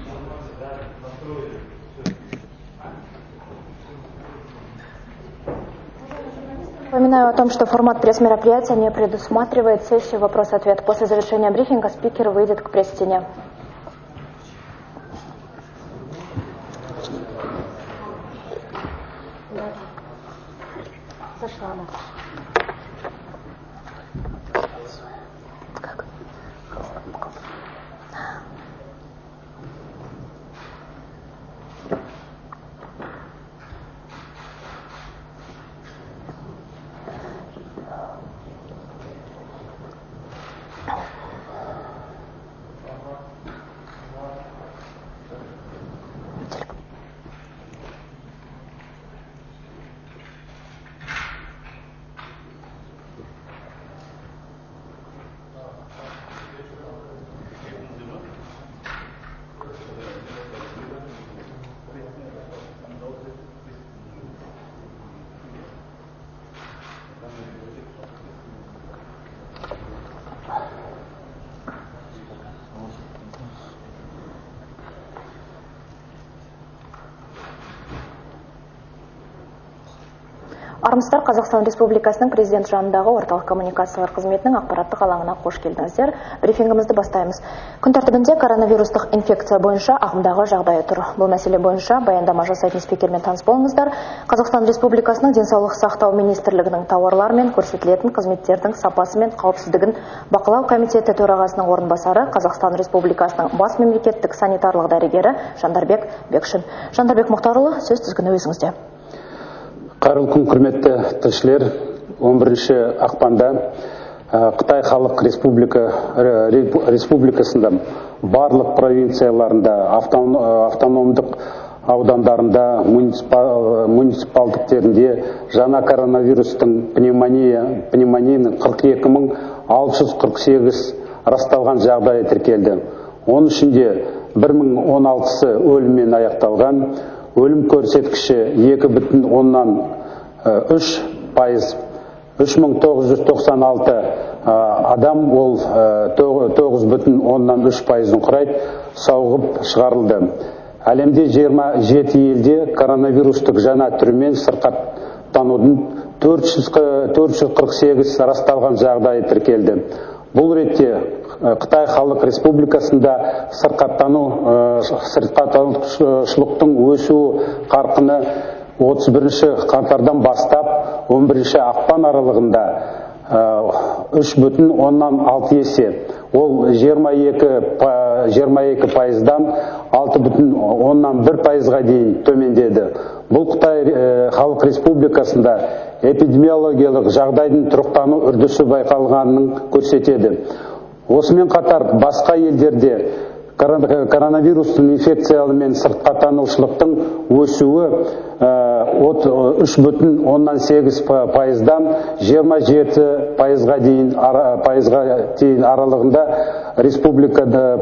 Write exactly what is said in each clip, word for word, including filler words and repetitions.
Напоминаю о том, что формат пресс-мероприятия не предусматривает сессию вопрос-ответ. После завершения брифинга спикер выйдет к пресс-стене. Зашла она. Армысыздар, Қазақстан Республикасының президент жанындағы орталық коммуникациялар қызметінің ақпараттық алаңына қош келдіңіздер. Брифингімізді бастаймыз. Күн тәртібінде коронавирустық инфекция бойынша ағымдағы жағдайы тұр. Бұл мәселе бойынша баяндама жасайтын спикермен таныс болыңыздар. Қазақстан Республикасының денсаулық сақтау министрлігінің тауарлар мен көрсетілетін қызметтердің сапасы мен қауіпсіздігін бақылау комитеті төрағасының орынбасары, Қазақстан Республикасының бас мемлекеттік санитарлық дәрігері Жандарбек Бекшин. Жандарбек Мұхтарұлы, сөз тізгіні өзіңізде. Қайырлы күн, құрметті тілшілер. он бірінші ақпанда Қытай Халық Республика, Республикасында барлық провинцияларында, автономдық аудандарында, муниципалдіктерінде жаңа коронавирустың пневмония, пневмонияның қырық екі мың алты жүз қырық сегіз расталған жағдайы тіркелді. Оның ішінде бір мың он алтысы өліммен аяқталған. Өлім көрсеткіші екі бүтін оннан үш пайыз, үш мың тоғыз жүз тоқсан алты адам, ол тоғыз бүтін оннан үш пайызын құрайды, сауығып шығарылды. Әлемде жиырма жеті елде коронавирустық жаңа түрімен сырқаттанудың төрт жүз қырық сегіз расталған жағдайы тіркелді. Бұл ретте Қытай Халық Республикасында сырқаттану, сырқаттанушылықтың өсуі қарқыны отыз бірінші қаңтардан бастап он бірінші ақпан аралығында үш бүтін оннан алты есе, ол жиырма екі пайыздан алты бүтін оннан бір пайызға дейін төмендеді. Бұл Қытай Халық Республикасында эпидемиологиялық жағдайдың тұрақтану үрдісі байқалғанын көрсетеді. Осымен қатар басқа елдерде коронавирустың инфекциялы мен сырқаттанушылықтың өсуі үш бүтін оннан сегіз пайыздан жиырма жеті пайызға дейін аралығында республикада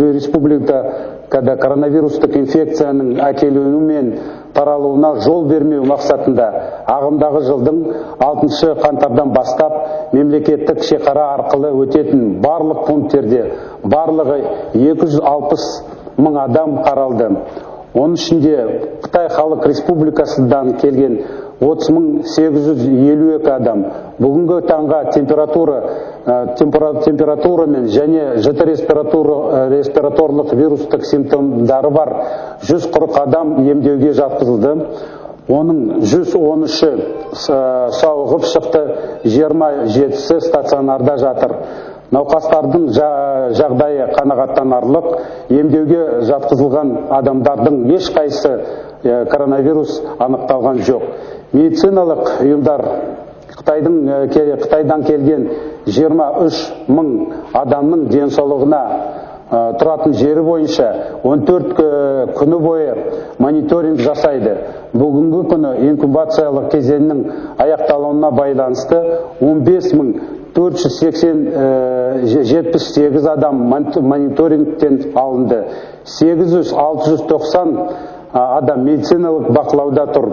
коронавирустық инфекцияның әкелуі мен таралуына жол бермеу мақсатында ағымдағы жылдың алтыншы қаңтардан бастап мемлекеттік шекара арқылы өтетін барлық пункттерде барлығы екі жүз алпыс мың адам қаралды. Оның ішінде Қытай Халық Республикасынан келген отыз мың сегіз жүз елу екі адам, бүгінгі таңға температура температурамен және жіті респираторлық вирустық симптомдары бар жүз қырық адам емдеуге жатқызылды. Оның жүз он үші сауығып шықты, жиырма жетісі стационарда жатыр. Науқастардың жағдайы қанағаттанарлық, емдеуге жатқызылған адамдардың ешқайсы коронавирус анықталған жоқ. Медициналық ұйымдар Қытайдан келген жиырма үш мың адамның денсаулығына тұратын жері бойынша он төрт күні бойы мониторинг жасайды. Бүгінгі күні инкубациялық кезеңнің аяқталуына байланысты он бес мың төрт жүз жетпіс сегіз адам мониторингтен алынды. сегіз жүз алты жүз тоқсан адам медициналық бақылауда тұр.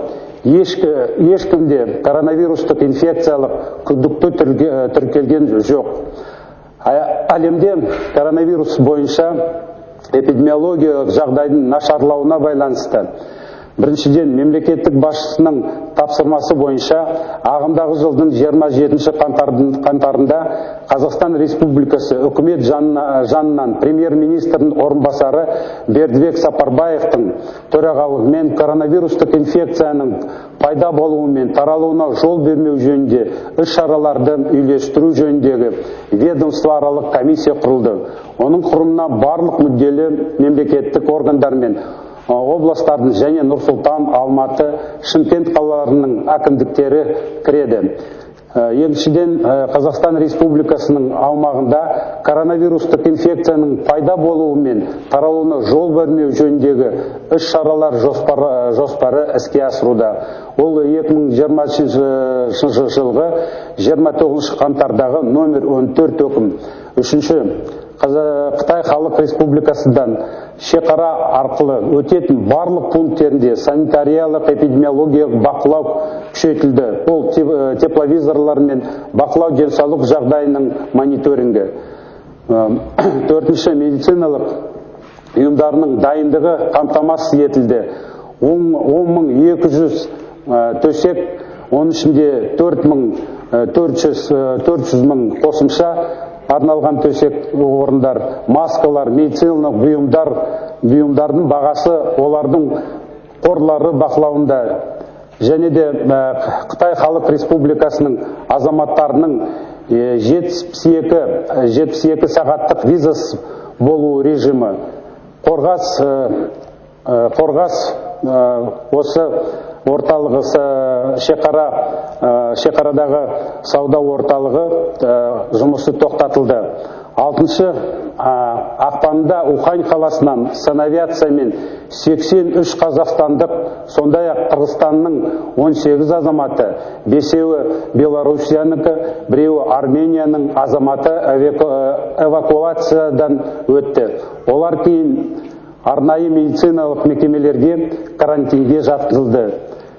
Ешкімде коронавирустық инфекциялық күдікті тіркелген жоқ. Әлемде коронавирус бойынша эпидемиологиялық жағдайдың нашарлауына байланысты біріншіден мемлекеттік басшысының тапсырмасы бойынша ағымдағы жылдың жиырма жетінші қаңтарында Қазақстан Республикасы үкімет жанынан премьер-министрдің орынбасары Бердібек Сапарбаевтың төрағалығымен коронавирустық инфекцияның пайда болуы мен таралуына жол бермеу жөнінде іс-шараларды үйлестіру жөніндегі ведомствоаралық комиссия құрылды. Оның құрамына барлық мүдделі мемлекеттік органдар мен облыстардың және Нұр-Сұлтан, Алматы, Шымкент қалаларының әкімдіктері кіреді. Екіншіден, Қазақстан Республикасының аумағында коронавирустық инфекцияның пайда болуы мен таралуына жол бермеу жөніндегі іс-шаралар жоспары, жоспары іске асыруда. Ол екі мың жиырмасыншы жылғы жиырма тоғызыншы қаңтардағы номер он төрт өкім. Үшінші, Қытай Халық Республикасыдан шекара арқылы өтетін барлық пункттерінде санитариялық эпидемиологиялық бақылау күшейтілді. Ол тепловизорлар мен бақылау денсаулық жағдайының мониторингі. Төртінші, медициналық ұйымдарының дайындығы қамтамасыз етілді. он мың екі жүз төсек, оның ішінде төрт мың төрт жүз мың қосымша арналған төсек орындар, маскалар, медициналық бұйымдар, бұйымдардың бағасы олардың қорлары бақылауында. Және де Қытай Халық Республикасының азаматтарының жетпіс екі сағаттық визасыз болу режимі. Қорғас, Қорғас осы орталығы, шекара, шекарадағы сауда орталығы жұмысы тоқтатылды. Алтыншы, ақпанда Ухань қаласынан санавиациямен сексен үш қазақстандық, сондай-ақ Қырғызстанның он сегіз азаматы, бесеуі Белоруссиянікі, біреуі Арменияның азаматы эвакуациядан өтті. Олар кейін арнайы медициналық мекемелерге карантинге жатқызылды.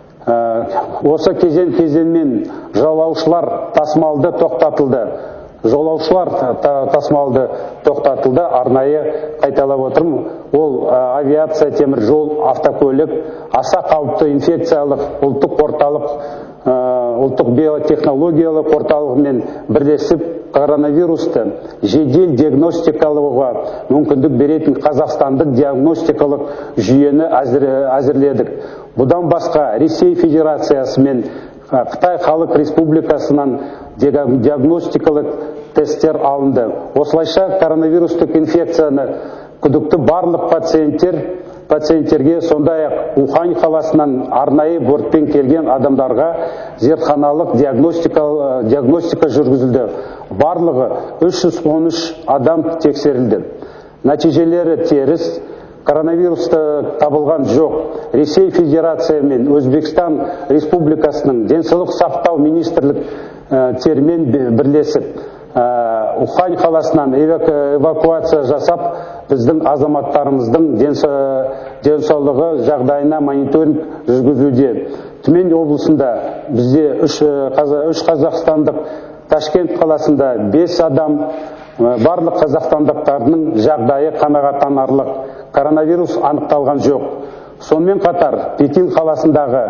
Осы кезең-кезеңмен жолаушылар тасымалды тоқтатылды. Жолаушылар тасымалды тоқтатылды. Арнайы қайталап отырмын. Ол авиация, темір жол, автокөлік, аса қауіпті инфекциялық ұлттық орталық, ұлттық биотехнологиялық орталығымен бірлесіп коронавирусты жедел диагностикалауға мүмкіндік беретін қазақстандық диагностикалық жүйені әзірледік. Бұдан басқа Ресей Федерациясы мен Қытай Халық Республикасынан диагностикалық тесттер алынды. Осылайша коронавирустық инфекцияны күдікті барлық пациенттер пациенттерге, сондай-ақ Ухань қаласынан арнайы бортпен келген адамдарға зертханалық диагностика жүргізілді. Барлығы үш жүз он үш адам тексерілді. Нәтижелері теріс, коронавирусты табылған жоқ. Ресей Федерация мен Өзбекстан Республикасының денсаулық сақтау министрліктерімен бірлесіп Ухань қаласынан эвакуация жасап, біздің азаматтарымыздың денсаулығы жағдайына мониторинг жүргізуде. Түмен облысында бізде үш қазақстандық, Ташкент қаласында бес адам, барлық қазақстандықтардың жағдайы қанағаттанарлық. Коронавирус анықталған жоқ. Сонымен қатар Пекин қаласындағы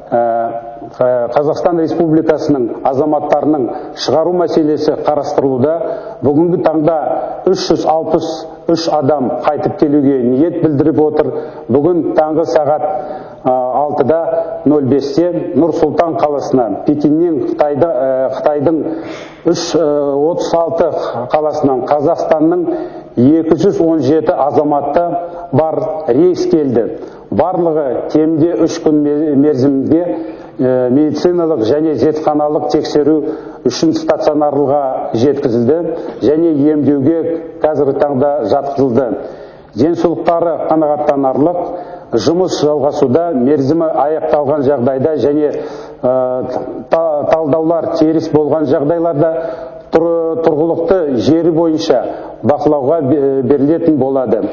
Қазақстан Республикасының азаматтарының шығару мәселесі қарастырылуда. Бүгінгі таңда үш жүз алпыс үш адам қайтып келуге ниет білдіріп отыр. Бүгін таңғы сағат алтыда нөл бесте Нұр-Сұлтан қаласына, Пекиннен Қытайдың отыз алты қаласынан Қазақстанның екі жүз он жеті азаматы бар рейс келді. Барлығы кемінде үш күн мерзімге медициналық және зертханалық тексеру үшін стационарлыға жеткізілді және емдеуге қазіргі таңда жатқызылды. Денсаулықтары қанағаттанарлық, жұмыс жалғасуда, мерзімі аяқталған жағдайда және талдаулар теріс болған жағдайларда тұрғылықты жері бойынша бақылауға берілетін болады.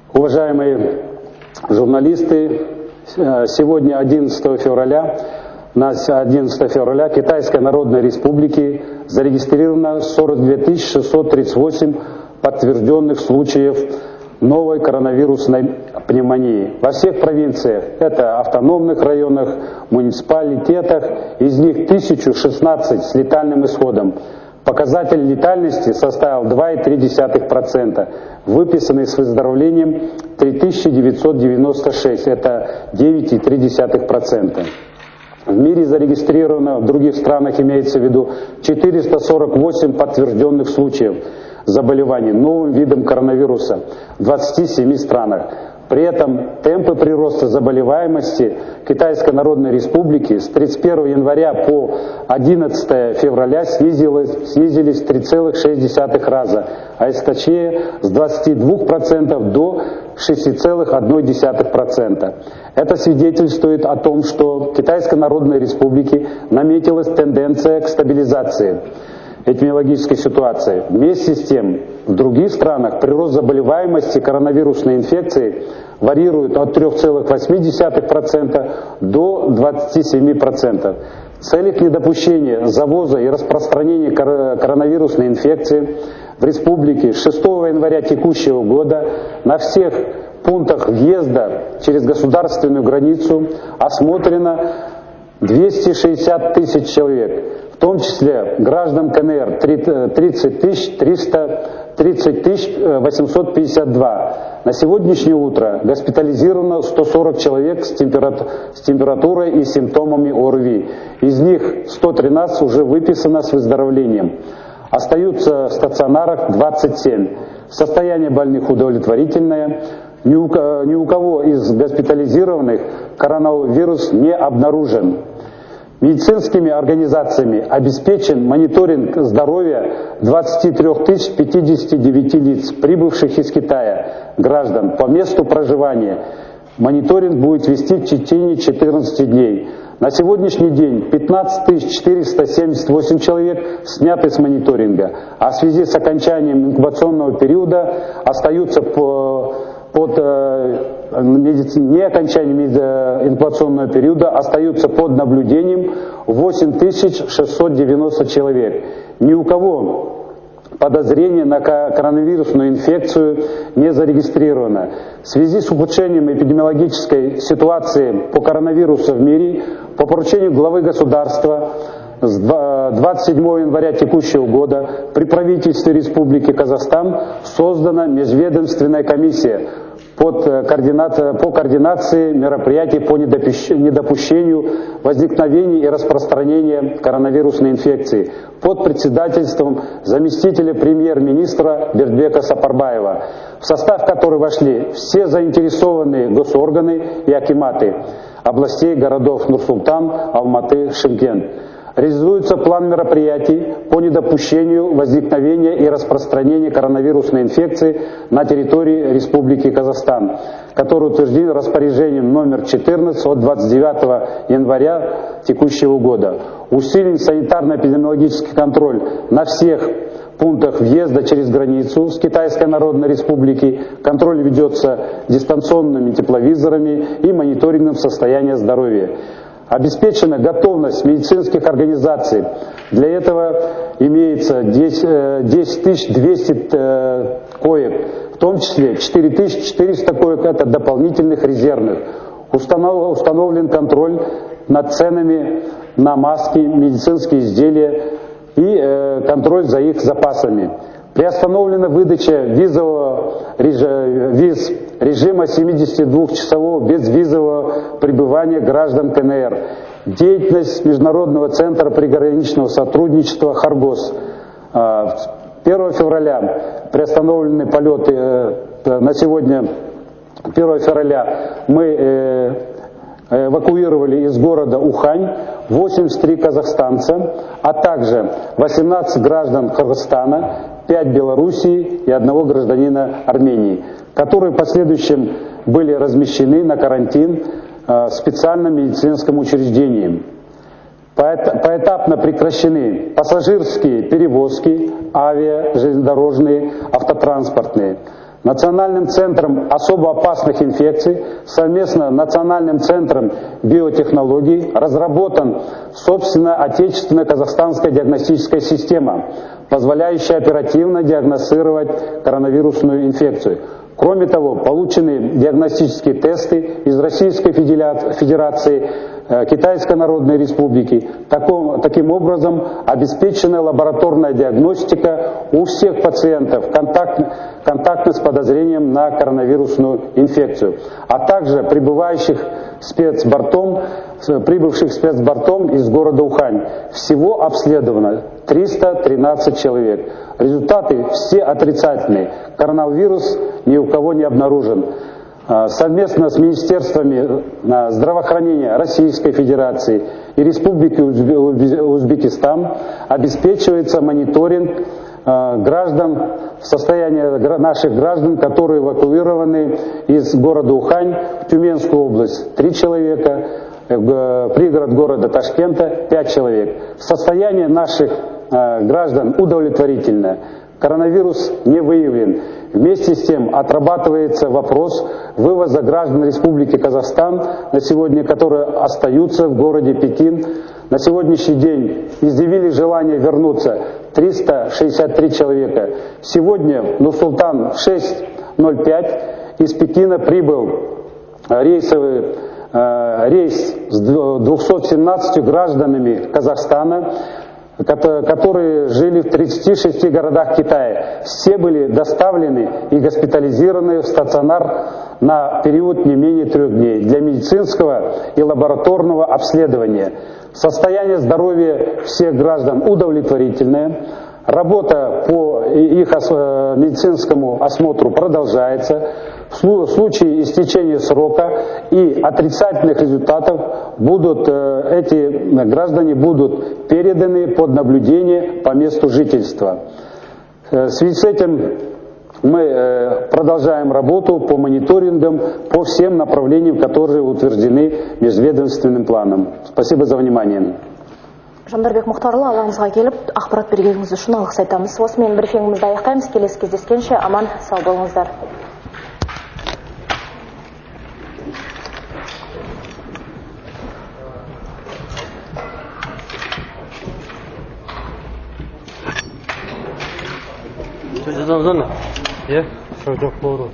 Уважаемые журналисты, сегодня, одиннадцатого февраля, на одиннадцатое февраля Китайской Народной Республики зарегистрировано сорок две тысячи шестьсот тридцать восемь подтвержденных случаев новой коронавирусной пневмонии. Во всех провинциях, это автономных районах, муниципалитетах, из них тысяча шестнадцать с летальным исходом. Показатель летальности составил два и три десятых процента, выписанный с выздоровлением три тысячи девятьсот девяносто шесть, это девять и три десятых процента. В мире зарегистрировано, в других странах имеется в виду, четыреста сорок восемь подтвержденных случаев заболеваний новым видом коронавируса в двадцати семи странах. При этом темпы прироста заболеваемости Китайской Народной Республики с тридцать первого января по одиннадцатое февраля снизились, снизились в три целых шесть десятых раза, а точнее с двадцати двух процентов до шести целых одной десятой процента. Это свидетельствует о том, что в Китайской Народной Республике наметилась тенденция к стабилизации эпидемиологической ситуации. Вместе с тем, в других странах прирост заболеваемости коронавирусной инфекцией варьирует от трёх целых восьми десятых процента до двадцати семи процентов. В целях недопущения завоза и распространения коронавирусной инфекции в республике с шестого января текущего года на всех пунктах въезда через государственную границу осмотрено двести шестьдесят тысяч человек, в том числе граждан КНР тридцать тысяч восемьсот пятьдесят два. На сегодняшнее утро госпитализировано сто сорок человек с температурой и симптомами ОРВИ. Из них сто тринадцать уже выписано с выздоровлением. Остаются в стационарах двадцать семь. Состояние больных удовлетворительное. Ни у, ни у кого из госпитализированных коронавирус не обнаружен. Медицинскими организациями обеспечен мониторинг здоровья двадцати трёх тысяч пятидесяти девяти лиц, прибывших из Китая, граждан по месту проживания. Мониторинг будет вести в течение четырнадцати дней. На сегодняшний день пятнадцать тысяч четыреста семьдесят восемь человек сняты с мониторинга, а в связи с окончанием инкубационного периода остаются по под не окончанием инкубационного периода остаются под наблюдением восемь тысяч шестьсот девяносто человек. Ни у кого подозрение на коронавирусную инфекцию не зарегистрировано. В связи с ухудшением эпидемиологической ситуации по коронавирусу в мире, по поручению главы государства с двадцать седьмого января текущего года при правительстве Республики Казахстан создана межведомственная комиссия под координацией, по координации мероприятий по недопущению возникновения и распространения коронавирусной инфекции под председательством заместителя премьер-министра Бердбека Сапарбаева, в состав которой вошли все заинтересованные госорганы и акиматы областей, городов Нур-Султан, Алматы, Шымкент. Реализуется план мероприятий по недопущению возникновения и распространения коронавирусной инфекции на территории Республики Казахстан, который утвержден распоряжением номер четырнадцать от двадцать девятого января текущего года. Усилен санитарно-эпидемиологический контроль на всех пунктах въезда через границу с Китайской Народной Республики. Контроль ведется дистанционными тепловизорами и мониторингом состояния здоровья. Обеспечена готовность медицинских организаций. Для этого имеется десять тысяч двести коек, в том числе четыре тысячи четыреста коек это дополнительных резервных. Установлен контроль над ценами на маски, медицинские изделия и контроль за их запасами. Приостановлена выдача визового виз режима семидесятидвухчасового безвизового пребывания граждан КНР. Деятельность Международного центра приграничного сотрудничества «Харгос». первого февраля приостановлены полеты. На сегодня, первого февраля, мы эвакуировали из города Ухань восемьдесят три казахстанца, а также восемнадцать граждан Кыргызстана, пять Белоруссии и одного гражданина Армении, которые в последующем были размещены на карантин в специальном медицинском учреждении. Поэтапно прекращены пассажирские перевозки, авиа, железнодорожные, автотранспортные. Национальным центром особо опасных инфекций, совместно Национальным центром биотехнологий разработан собственная отечественная казахстанская диагностическая система, позволяющая оперативно диагностировать коронавирусную инфекцию. Кроме того, получены диагностические тесты из Российской Федерации, Китайской Народной Республики. Таком, таким образом обеспечена лабораторная диагностика у всех пациентов, контактных, контактных с подозрением на коронавирусную инфекцию, а также прибывающих спецбортом, прибывших спецбортом из города Ухань. Всего обследовано триста тринадцать человек. Результаты все отрицательные. Коронавирус ни у кого не обнаружен. Совместно с Министерствами здравоохранения Российской Федерации и Республики Узбекистан обеспечивается мониторинг граждан, состояния наших граждан, которые эвакуированы из города Ухань в Тюменскую область. Три человека, пригород города Ташкента пять человек. Состояние наших граждан удовлетворительное. Коронавирус не выявлен. Вместе с тем отрабатывается вопрос вывоза граждан Республики Казахстан на сегодня, которые остаются в городе Пекин. На сегодняшний день изъявили желание вернуться триста шестьдесят три человека. Сегодня в Нур-Султан в шесть ноль пять из Пекина прибыл рейсовый э, рейс с двумястами семнадцатью гражданами Казахстана, которые жили в тридцати шести городах Китая. Все были доставлены и госпитализированы в стационар на период не менее трех дней для медицинского и лабораторного обследования. Состояние здоровья всех граждан удовлетворительное. Работа по их медицинскому осмотру продолжается. В случае истечения срока и отрицательных результатов будут, эти граждане будут переданы под наблюдение по месту жительства. В связи с этим мы продолжаем работу по мониторингам по всем направлениям, которые утверждены межведомственным планом. Спасибо за внимание. Жандарбек Мұхтарлы, алаңызға келіп, ақпарат бергеніңіз үшін алғыс айтамыз. Осымен брифингімізді аяқтаймыз. Келесі кездескенше аман сау болыңыздар. Е, что жоқ болды.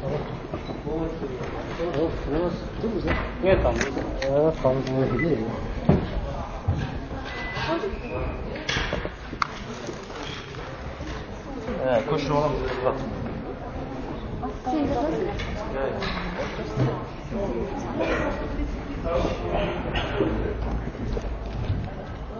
Нет, там. Э, там. Э, көшіп аламыз.